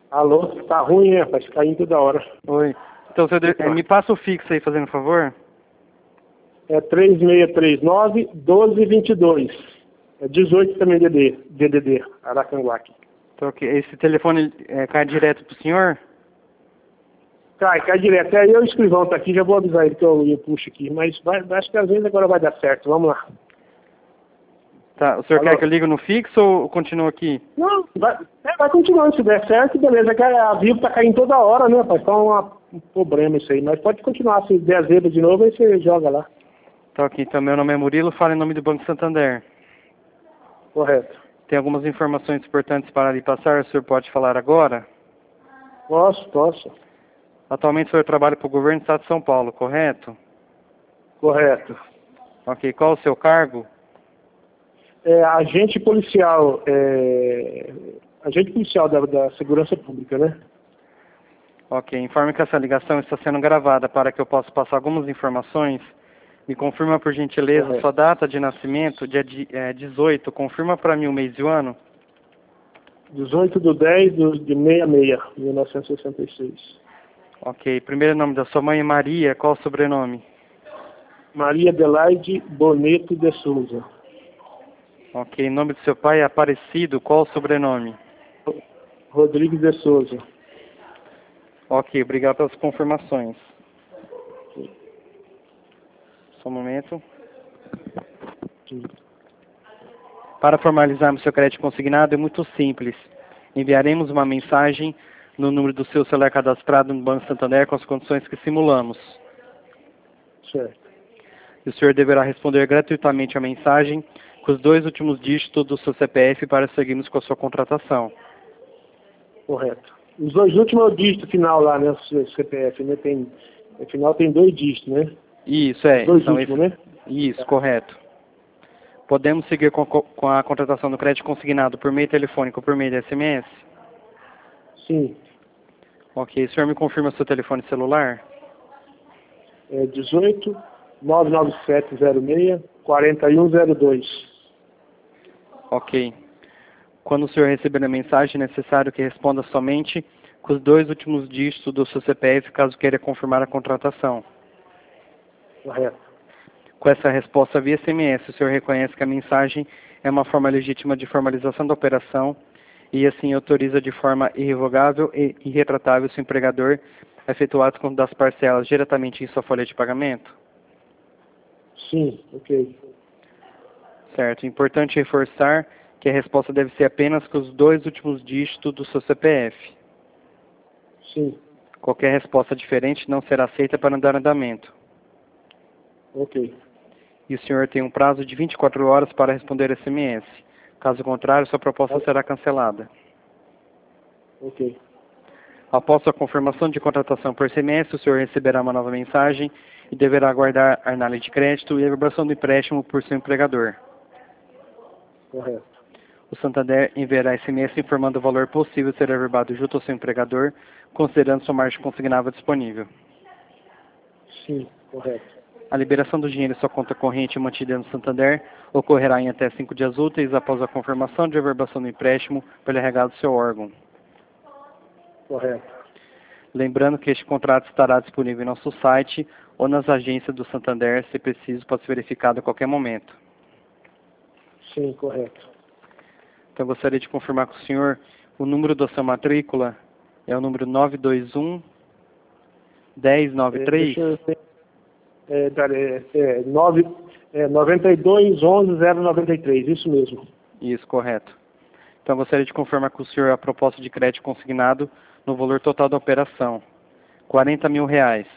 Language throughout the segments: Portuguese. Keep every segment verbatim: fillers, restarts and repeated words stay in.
Alô, tá ruim, né, rapaz? Caindo toda hora. Oi. Então, você de... me passa o fixo aí, fazendo favor. É três seis três nove, um dois dois dois. É dezoito também D D, D D D, Aracanguá. Então, ok. Esse telefone é, cai direto pro senhor? Cai, cai direto. É, eu, o escrivão tá aqui, já vou avisar ele que eu, eu puxo aqui. Mas vai, acho que às vezes agora vai dar certo. Vamos lá. Tá. O senhor Alô? quer que eu ligue no fixo ou continua aqui? Não, vai, é, vai continuando. Se der certo, beleza. É que a Vivo tá caindo toda hora, né, rapaz? Tá uma, um problema isso aí. Mas pode continuar. Se der zebra de novo, aí você joga lá. Tá, ok. Então, meu nome é Murilo, fala em nome do Banco Santander. Correto. Tem algumas informações importantes para lhe passar, o senhor pode falar agora? Posso, posso. Atualmente o senhor trabalha para o governo do estado de São Paulo, correto? Correto. Ok. Qual o seu cargo? É, agente policial, é, agente policial da, da segurança pública, né? Ok. Informe que essa ligação está sendo gravada para que eu possa passar algumas informações. Me confirma, por gentileza, Correto. sua data de nascimento, dia é, dezoito. Confirma para mim o mês e o ano. dezoito de dez de sessenta e seis, mil novecentos e sessenta e seis. Ok. Primeiro nome da sua mãe é Maria. Qual o sobrenome? Maria Adelaide Boneto de Souza. Ok. Nome do seu pai é Aparecido. Qual o sobrenome? Rodrigues de Souza. Ok. Obrigado pelas confirmações. Só um momento. Sim. Para formalizarmos seu crédito consignado é muito simples. Enviaremos uma mensagem no número do seu celular cadastrado no Banco Santander com as condições que simulamos. Certo. E o senhor deverá responder gratuitamente a mensagem com os dois últimos dígitos do seu C P F para seguirmos com a sua contratação. Correto. Os dois últimos é o dígito final lá, né? O C P F, né? Tem, no final tem dois dígitos, né? Isso, é. Os dois Então, últimos, esse... né? Isso, correto. Podemos seguir com, com a contratação do crédito consignado por meio telefônico ou por meio de S M S? Sim. Ok. O senhor me confirma seu telefone celular? É dezoito, nove nove sete zero seis, quatro um zero dois. Ok. Quando o senhor receber a mensagem, é necessário que responda somente com os dois últimos dígitos do seu C P F, caso queira confirmar a contratação. Correto. Com essa resposta via S M S, o senhor reconhece que a mensagem é uma forma legítima de formalização da operação e assim autoriza de forma irrevogável e irretratável seu empregador a efetuar o desconto das parcelas diretamente em sua folha de pagamento? Sim, ok. Certo. Importante reforçar que a resposta deve ser apenas com os dois últimos dígitos do seu C P F. Sim, Qualquer resposta diferente não será aceita para dar andamento. ok. E o senhor tem um prazo de vinte e quatro horas para responder S M S. Caso contrário, sua proposta será cancelada. Ok. Após a confirmação de contratação por S M S, o senhor receberá uma nova mensagem e deverá aguardar a análise de crédito e a liberação do empréstimo por seu empregador. Correto. O Santander enviará S M S informando o valor possível de ser averbado junto ao seu empregador, considerando sua margem consignável disponível. Sim, correto. A liberação do dinheiro em sua conta corrente mantida no Santander ocorrerá em até cinco dias úteis após a confirmação de averbação do empréstimo pelo encarregado do seu órgão. Correto. Lembrando que este contrato estará disponível em nosso site ou nas agências do Santander, se preciso, pode ser verificado a qualquer momento. Sim, correto. Então, eu gostaria de confirmar com o senhor o número da sua matrícula é o número nove dois um, um zero nove É, três? deixa eu ver. É, é, é, nove, é, noventa e dois, onze, zero noventa e três, isso mesmo. Isso, correto. Então, eu gostaria de confirmar com o senhor a proposta de crédito consignado no valor total da operação, quarenta mil reais.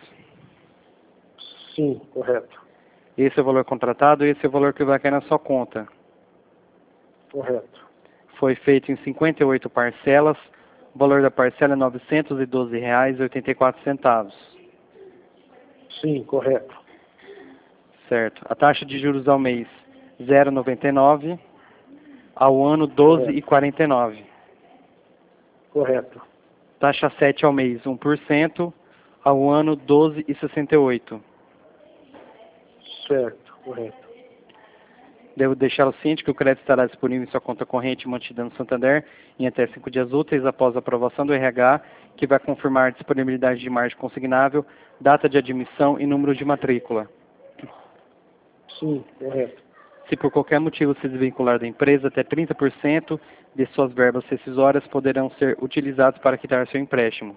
Sim, correto. Esse é o valor contratado e esse é o valor que vai cair na sua conta. Correto. Foi feito em cinquenta e oito parcelas, o valor da parcela é novecentos e doze reais e oitenta e quatro centavos. Sim, correto. Certo. A taxa de juros ao mês, zero vírgula noventa e nove, ao ano doze vírgula quarenta e nove. Correto. Taxa sete ao mês, um por cento, ao ano doze vírgula sessenta e oito. Certo, correto. Devo deixá-lo ciente que o crédito estará disponível em sua conta corrente mantida no Santander em até cinco dias úteis após a aprovação do R H, que vai confirmar a disponibilidade de margem consignável, data de admissão e número de matrícula. Sim, correto. Se por qualquer motivo se desvincular da empresa, até trinta por cento de suas verbas rescisórias poderão ser utilizados para quitar seu empréstimo.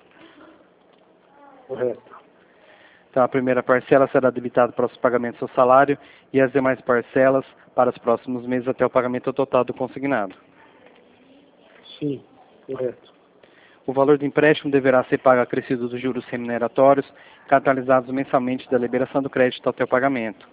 Correto. Então, a primeira parcela será debitada para os pagamentos do seu salário e as demais parcelas para os próximos meses até o pagamento total do consignado. Sim, correto. O valor do empréstimo deverá ser pago acrescido dos juros remuneratórios, catalisados mensalmente da liberação do crédito até o pagamento.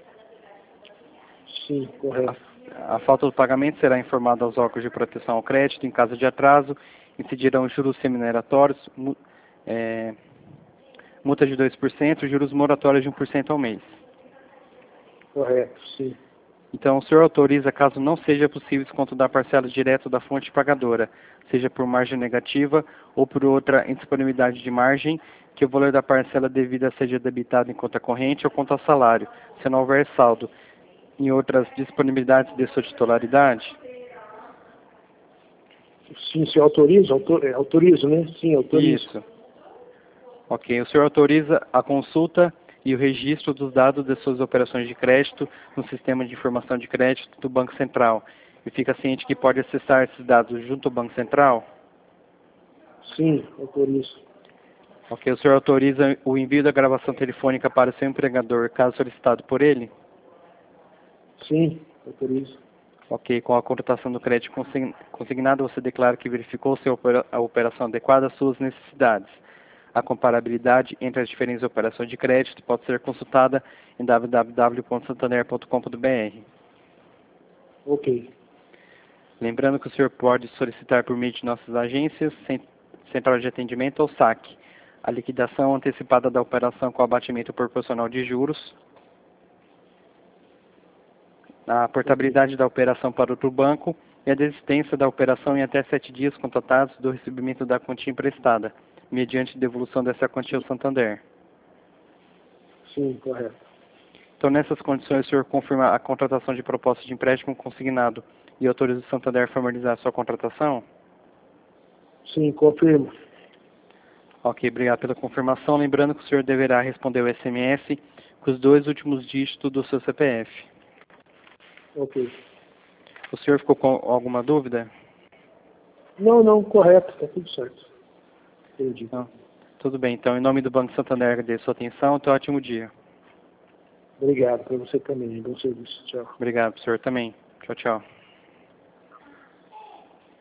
Sim, correto. A, a falta do pagamento será informada aos órgãos de proteção ao crédito. Em caso de atraso, incidirão os juros remuneratórios, mu, é, multa de dois por cento, juros moratórios de um por cento ao mês. Correto, sim. Então, o senhor autoriza, caso não seja possível desconto da parcela direto da fonte pagadora, seja por margem negativa ou por outra indisponibilidade de margem, que o valor da parcela devida seja debitado em conta corrente ou conta salário, se não houver saldo, em outras disponibilidades de sua titularidade? Sim, se autoriza, autor, é, autorizo, né? Sim, autorizo. Isso. Ok, o senhor autoriza a consulta e o registro dos dados de suas operações de crédito no sistema de informação de crédito do Banco Central. E fica ciente que pode acessar esses dados junto ao Banco Central? Sim, autorizo. Ok, o senhor autoriza o envio da gravação telefônica para o seu empregador, caso solicitado por ele? Sim, autorizo. Ok, com a contratação do crédito consignado, você declara que verificou se a operação adequada às suas necessidades. A comparabilidade entre as diferentes operações de crédito pode ser consultada em w w w ponto santander ponto com ponto b r. Ok. Lembrando que o senhor pode solicitar por meio de nossas agências, Central de Atendimento ou S A C, a liquidação antecipada da operação com abatimento proporcional de juros, a portabilidade da operação para outro banco e a desistência da operação em até sete dias constatados do recebimento da quantia emprestada, mediante devolução dessa quantia ao Santander. Sim, correto. Então, nessas condições, o senhor confirma a contratação de proposta de empréstimo consignado e autoriza o Santander a formalizar a sua contratação? Sim, confirmo. Ok, obrigado pela confirmação. Lembrando que o senhor deverá responder o S M S com os dois últimos dígitos do seu C P F. Ok. O senhor ficou com alguma dúvida? Não, não, correto, está tudo certo. Entendi. Não. Tudo bem, então, em nome do Banco Santander, agradeço a sua atenção. Então, ótimo dia. Obrigado, para você também. Bom serviço. Tchau. Obrigado, senhor também. Tchau, tchau.